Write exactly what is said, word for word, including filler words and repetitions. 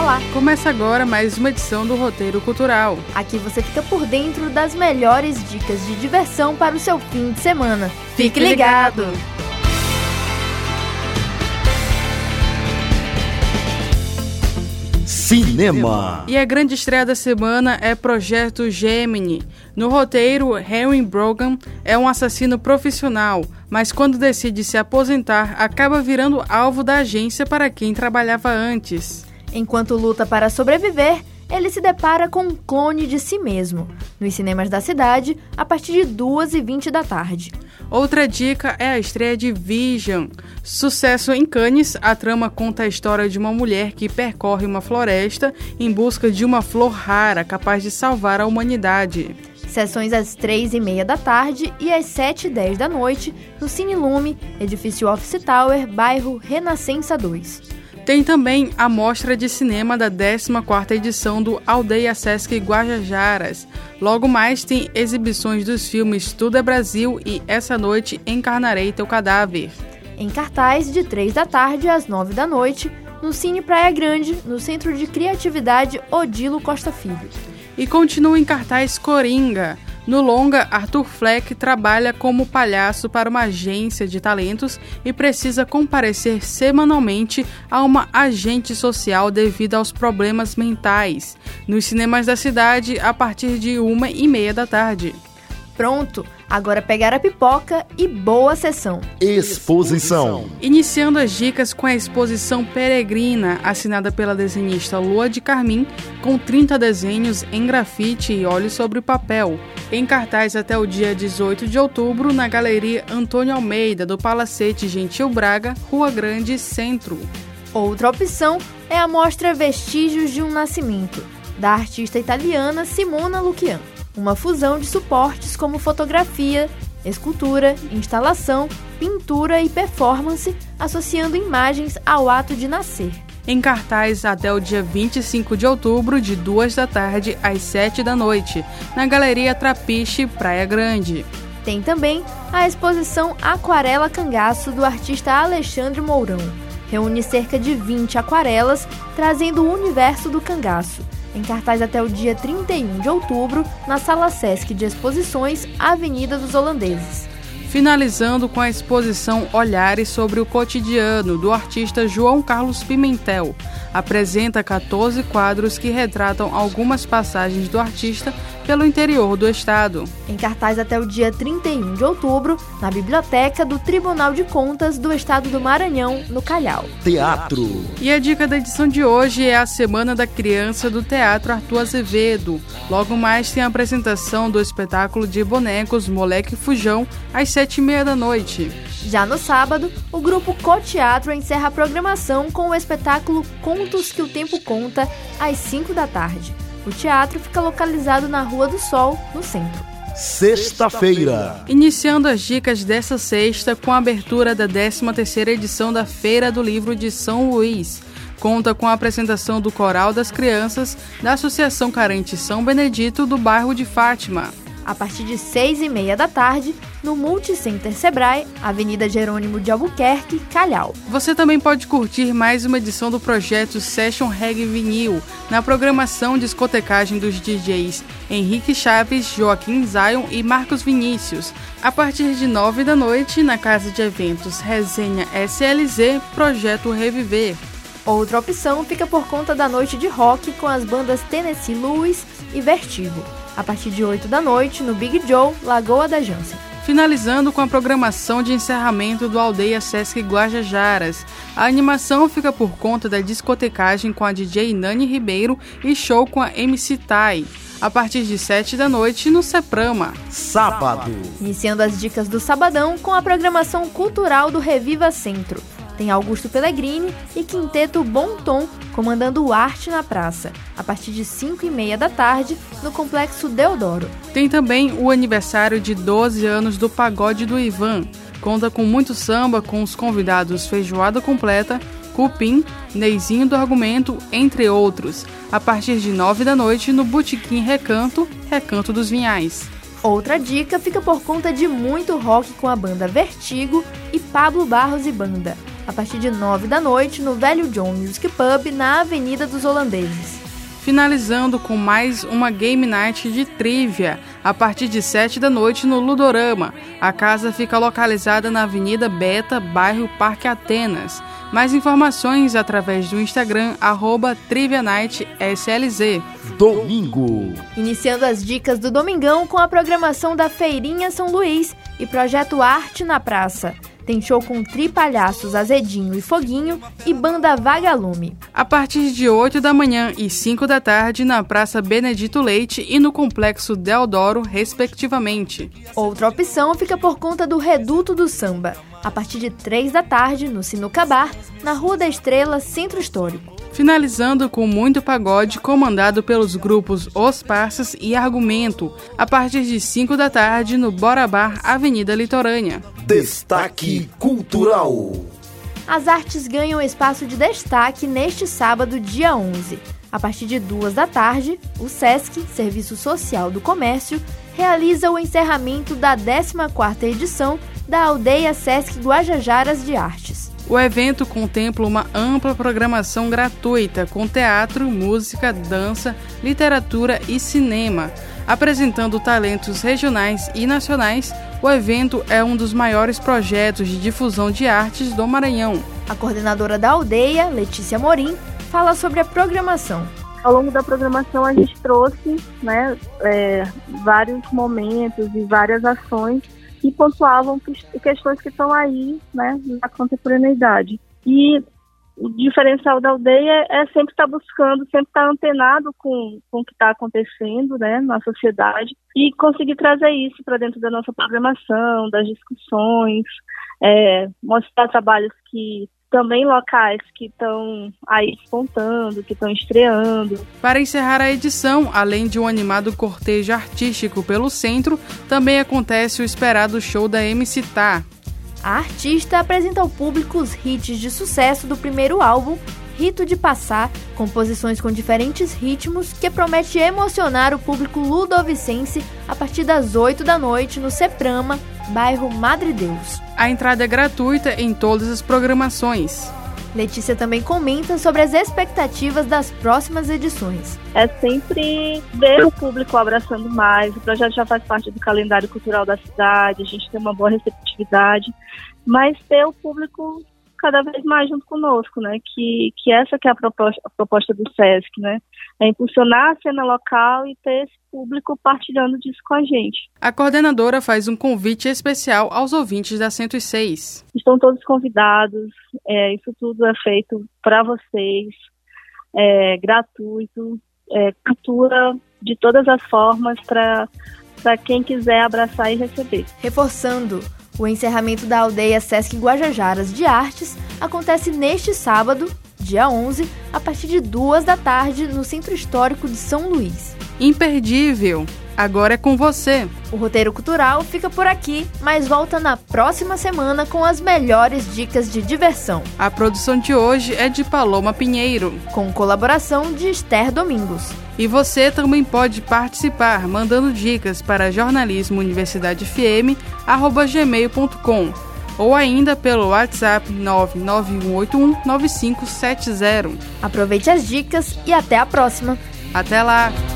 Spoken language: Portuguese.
Olá! Começa agora mais uma edição do Roteiro Cultural. Aqui você fica por dentro das melhores dicas de diversão para o seu fim de semana. Fique ligado! Cinema. E a grande estreia da semana é Projeto Gemini. No roteiro, Henry Brogan é um assassino profissional, mas quando decide se aposentar, acaba virando alvo da agência para quem trabalhava antes. Enquanto luta para sobreviver, ele se depara com um clone de si mesmo, nos cinemas da cidade, a partir de duas e vinte da tarde. Outra dica é a estreia de Vision. Sucesso em Cannes, a trama conta a história de uma mulher que percorre uma floresta em busca de uma flor rara capaz de salvar a humanidade. Sessões às três e meia da tarde e às sete e dez da noite, no Cine Lume, edifício Office Tower, bairro Renascença dois. Tem também a mostra de cinema da décima quarta edição do Aldeia Sesc Guajajaras. Logo mais tem exibições dos filmes Tudo é Brasil e Essa Noite Encarnarei Teu Cadáver. Em cartaz, de três da tarde às nove da noite, no Cine Praia Grande, no Centro de Criatividade Odilo Costa Filho. E continua em cartaz Coringa. No longa, Arthur Fleck trabalha como palhaço para uma agência de talentos e precisa comparecer semanalmente a uma agente social devido aos problemas mentais. Nos cinemas da cidade, a partir de uma e meia da tarde. Pronto, agora pegar a pipoca e boa sessão. Exposição. Iniciando as dicas com a exposição Peregrina, assinada pela desenhista Lua de Carmim, com trinta desenhos em grafite e óleo sobre papel. Em cartaz até o dia dezoito de outubro, na Galeria Antônio Almeida, do Palacete Gentil Braga, Rua Grande, Centro. Outra opção é a mostra Vestígios de um Nascimento, da artista italiana Simona Lucian. Uma fusão de suportes como fotografia, escultura, instalação, pintura e performance, associando imagens ao ato de nascer. Em cartaz até o dia vinte e cinco de outubro, de duas da tarde às sete da noite, na Galeria Trapiche, Praia Grande. Tem também a exposição Aquarela Cangaço, do artista Alexandre Mourão. Reúne cerca de vinte aquarelas, trazendo o universo do cangaço. Em cartaz até o dia trinta e um de outubro, na Sala Sesc de Exposições, Avenida dos Holandeses. Finalizando com a exposição Olhares sobre o Cotidiano, do artista João Carlos Pimentel. Apresenta quatorze quadros que retratam algumas passagens do artista pelo interior do estado. Em cartaz até o dia trinta e um de outubro, na Biblioteca do Tribunal de Contas do Estado do Maranhão, no Calhau. Teatro. E a dica da edição de hoje é a Semana da Criança do Teatro Arthur Azevedo. Logo mais tem a apresentação do espetáculo de bonecos Moleque Fujão, às sete e meia da noite. Já no sábado, o grupo Coteatro encerra a programação com o espetáculo Contos que o Tempo Conta, às cinco da tarde. O teatro fica localizado na Rua do Sol, no centro. Sexta-feira. Iniciando as dicas dessa sexta com a abertura da décima terceira edição da Feira do Livro de São Luís. Conta com a apresentação do Coral das Crianças da Associação Carente São Benedito do bairro de Fátima. A partir de seis e meia da tarde, no Multicenter Sebrae, Avenida Jerônimo de Albuquerque, Calhau. Você também pode curtir mais uma edição do projeto Session Reggae Vinil, na programação discotecagem dos D Js Henrique Chaves, Joaquim Zion e Marcos Vinícius. A partir de nove da noite, na Casa de Eventos Resenha S L Z, Projeto Reviver. Outra opção fica por conta da noite de rock com as bandas Tennessee Lewis e Vertigo. A partir de oito da noite, no Big Joe, Lagoa da Jansen. Finalizando com a programação de encerramento do Aldeia Sesc Guajajaras. A animação fica por conta da discotecagem com a D J Nani Ribeiro e show com a M C Tai. A partir de sete da noite, no Seprama. Sábado. Iniciando as dicas do sabadão com a programação cultural do Reviva Centro. Tem Augusto Pellegrini e Quinteto Bom Tom comandando o Arte na Praça, a partir de cinco e meia da tarde, no Complexo Deodoro. Tem também o aniversário de doze anos do Pagode do Ivan. Conta com muito samba, com os convidados Feijoada Completa, Cupim, Neizinho do Argumento, entre outros, a partir de nove da noite no Botequim Recanto, Recanto dos Vinhais. Outra dica fica por conta de muito rock com a banda Vertigo e Pablo Barros e Banda. a partir de nove da noite, no Velho John Music Pub, na Avenida dos Holandeses. Finalizando com mais uma Game Night de trivia, a partir de sete da noite no Ludorama. A casa fica localizada na Avenida Beta, bairro Parque Atenas. Mais informações através do Instagram, arroba TriviaNightSLZ. Domingo. Iniciando as dicas do Domingão com a programação da Feirinha São Luís e Projeto Arte na Praça. Tem show com Tripalhaços, Azedinho e Foguinho e Banda Vagalume. A partir de oito da manhã e cinco da tarde na Praça Benedito Leite e no Complexo Deodoro, respectivamente. Outra opção fica por conta do Reduto do Samba, a partir de três da tarde no Sinuca Bar, na Rua da Estrela, Centro Histórico. Finalizando com muito pagode comandado pelos grupos Os Parças e Argumento, a partir de cinco da tarde no Bora Bar, Avenida Litorânea. Destaque Cultural. As artes ganham espaço de destaque neste sábado, dia onze. A partir de duas da tarde, o SESC, Serviço Social do Comércio, realiza o encerramento da décima quarta edição da Aldeia SESC Guajajaras de Artes. O evento contempla uma ampla programação gratuita com teatro, música, dança, literatura e cinema. Apresentando talentos regionais e nacionais, o evento é um dos maiores projetos de difusão de artes do Maranhão. A coordenadora da aldeia, Letícia Morim, fala sobre a programação. Ao longo da programação a gente trouxe né, é, vários momentos e várias ações que pontuavam questões que estão aí, né, na contemporaneidade. E o diferencial da aldeia é sempre estar buscando, sempre estar antenado com, com o que está acontecendo, né, na sociedade e conseguir trazer isso para dentro da nossa programação, das discussões, é, mostrar trabalhos que também locais que estão aí despontando, que estão estreando. Para encerrar a edição, além de um animado cortejo artístico pelo centro, também acontece o esperado show da M C Tá. A artista apresenta ao público os hits de sucesso do primeiro álbum, Rito de Passar, composições com diferentes ritmos que promete emocionar o público ludovicense a partir das oito da noite no Ceprama, bairro Madre Deus. A entrada é gratuita em todas as programações. Letícia também comenta sobre as expectativas das próximas edições. É sempre ver o público abraçando mais, o projeto já faz parte do calendário cultural da cidade, a gente tem uma boa receptividade, mas ter o público cada vez mais junto conosco, né? Que, que essa que é a proposta, a proposta do SESC, né? É impulsionar a cena local e ter esse público partilhando disso com a gente. A coordenadora faz um convite especial aos ouvintes da cento e seis. Estão todos convidados, é, isso tudo é feito para vocês, é gratuito, é cultura de todas as formas para para quem quiser abraçar e receber. Reforçando, o encerramento da Aldeia SESC Guajajaras de Artes acontece neste sábado, dia onze, a partir de duas da tarde, no Centro Histórico de São Luís. Imperdível! Agora é com você! O Roteiro Cultural fica por aqui, mas volta na próxima semana com as melhores dicas de diversão. A produção de hoje é de Paloma Pinheiro, com colaboração de Esther Domingos. E você também pode participar mandando dicas para jornalismo universidade f m arroba gmail ponto com ou ainda pelo WhatsApp nove nove um oito um nove cinco sete zero. Aproveite as dicas e até a próxima. Até lá!